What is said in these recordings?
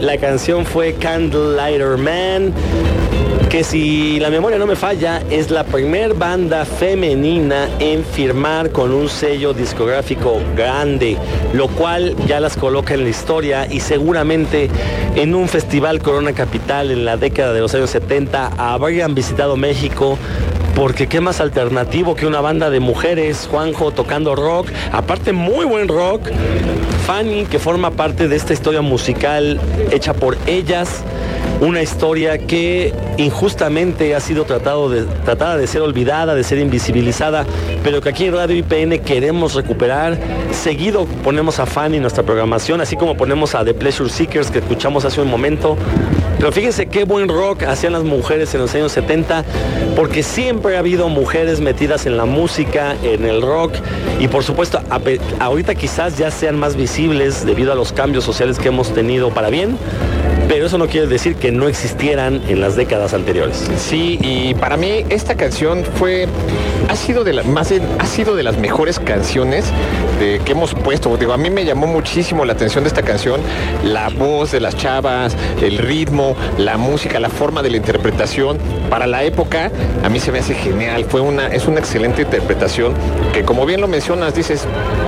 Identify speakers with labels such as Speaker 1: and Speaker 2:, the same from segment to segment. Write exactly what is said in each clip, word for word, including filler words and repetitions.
Speaker 1: La canción fue Candlelighter Man, que si la memoria no me falla, es la primer banda femenina en firmar con un sello discográfico grande, lo cual ya las coloca en la historia y seguramente en un festival Corona Capital en la década de los años setenta habrían visitado México. Porque qué más alternativo que una banda de mujeres, Juanjo, tocando rock, aparte muy buen rock. Fanny, que forma parte de esta historia musical hecha por ellas, una historia que injustamente ha sido tratado de, tratada de ser olvidada, de ser invisibilizada, pero que aquí en Radio I P N queremos recuperar. Seguido ponemos a Fanny en nuestra programación, así como ponemos a The Pleasure Seekers, que escuchamos hace un momento. Pero fíjense qué buen rock hacían las mujeres en los años setenta, porque siempre ha habido mujeres metidas en la música, en el rock, y por supuesto, a, ahorita quizás ya sean más visibles debido a los cambios sociales que hemos tenido para bien, pero eso no quiere decir que no existieran en las décadas anteriores.
Speaker 2: Sí, y para mí esta canción fue, ha sido de, la, más de, ha sido de las mejores canciones de, que hemos puesto. Digo, a mí me llamó muchísimo la atención de esta canción, la voz de las chavas, el ritmo, la música, la forma de la interpretación. Para la época, a mí se me hace genial. Fue una, es una excelente interpretación que, como bien lo mencionas, dices,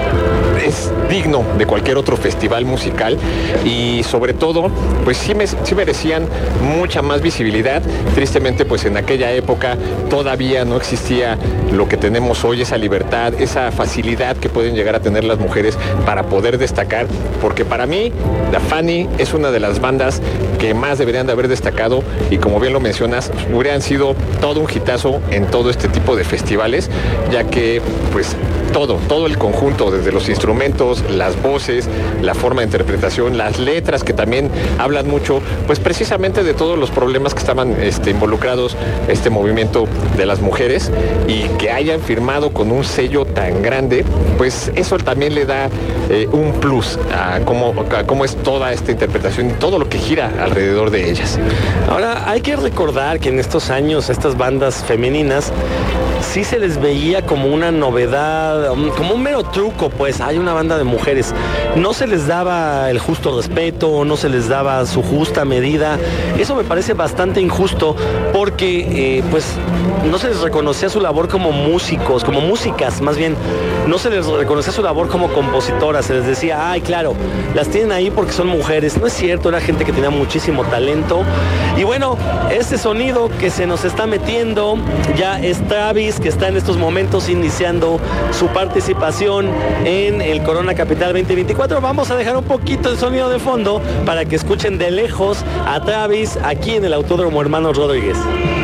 Speaker 2: es digno de cualquier otro festival musical y sobre todo, pues sí, me, sí merecían mucha más visibilidad. Tristemente, pues en aquella época todavía no existía lo que tenemos hoy, esa libertad, esa facilidad que pueden llegar a tener las mujeres para poder destacar, porque para mí, The Fanny es una de las bandas que más deberían de haber destacado y, como bien lo mencionas, hubieran sido todo un hitazo en todo este tipo de festivales, ya que pues todo, todo el conjunto, desde los instrumentos, las voces, la forma de interpretación, las letras que también hablan mucho, pues precisamente de todos los problemas que estaban este, involucrados este movimiento de las mujeres, y que hayan firmado con un sello tan grande, pues eso también le da eh, un plus a cómo, a cómo es toda esta interpretación y todo lo que gira alrededor de ellas.
Speaker 1: Ahora, hay que recordar que en estos años estas bandas femeninas sí se les veía como una novedad, como un mero truco, pues hay una banda de mujeres. No se les daba el justo respeto, no se les daba su justa medida. Eso me parece bastante injusto porque eh, pues no se les reconocía su labor como músicos, como músicas más bien. No se les reconocía su labor como compositoras. Se les decía, ay, claro, las tienen ahí porque son mujeres. No es cierto, era gente que tenía muchísimo talento. Y bueno, este sonido que se nos está metiendo ya es Travis, que está en estos momentos iniciando su participación en el Corona Capital veinte veinticuatro. Vamos a dejar un poquito el sonido de fondo para que escuchen de lejos a Travis aquí en el Autódromo Hermanos Rodríguez.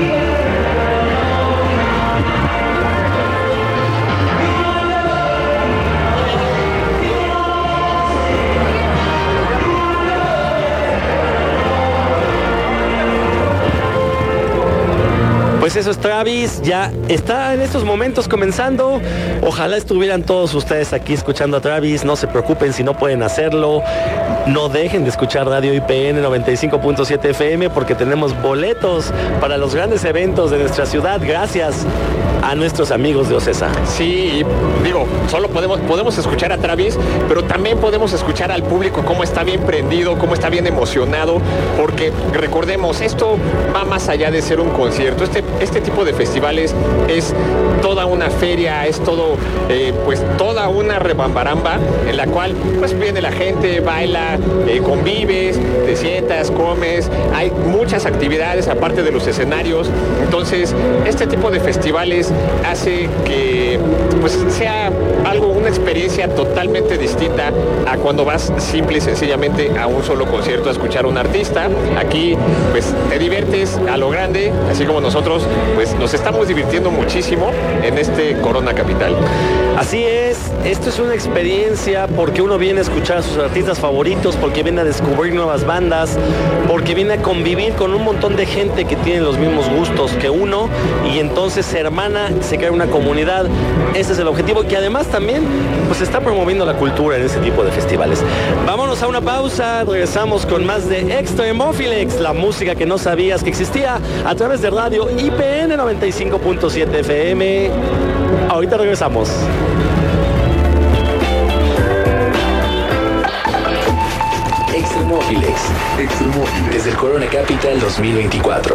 Speaker 1: Pues eso es Travis, ya está en estos momentos comenzando. Ojalá estuvieran todos ustedes aquí escuchando a Travis. No se preocupen si no pueden hacerlo. No dejen de escuchar Radio I P N noventa y cinco punto siete F M porque tenemos boletos para los grandes eventos de nuestra ciudad gracias a nuestros amigos de Ocesa.
Speaker 2: Sí, digo, solo podemos, podemos escuchar a Travis, pero también podemos escuchar al público cómo está bien prendido, cómo está bien emocionado, porque recordemos, esto va más allá de ser un concierto. Este, este tipo de festivales es toda una feria, es todo, eh, pues toda una rebambaramba en la cual pues viene la gente, baila, eh, convives, te sientas, comes, hay muchas actividades aparte de los escenarios. Entonces, este tipo de festivales hace que pues sea algo, una experiencia totalmente distinta a cuando vas simple y sencillamente a un solo concierto a escuchar a un artista. Aquí pues te diviertes a lo grande, así como nosotros pues nos estamos divirtiendo muchísimo en este Corona Capital.
Speaker 1: Así es, esto es una experiencia porque uno viene a escuchar a sus artistas favoritos, porque viene a descubrir nuevas bandas, porque viene a convivir con un montón de gente que tiene los mismos gustos que uno, y entonces se hermana, se crea una comunidad. Ese es el objetivo, que además también pues está promoviendo la cultura en ese tipo de festivales. Vámonos a una pausa, regresamos con más de Extremophilex, la música que no sabías que existía, a través de Radio I P N noventa y cinco punto siete F M. Ahorita regresamos. Extremophilex.
Speaker 3: Extremóviles. Desde el Corona Capital dos mil veinticuatro.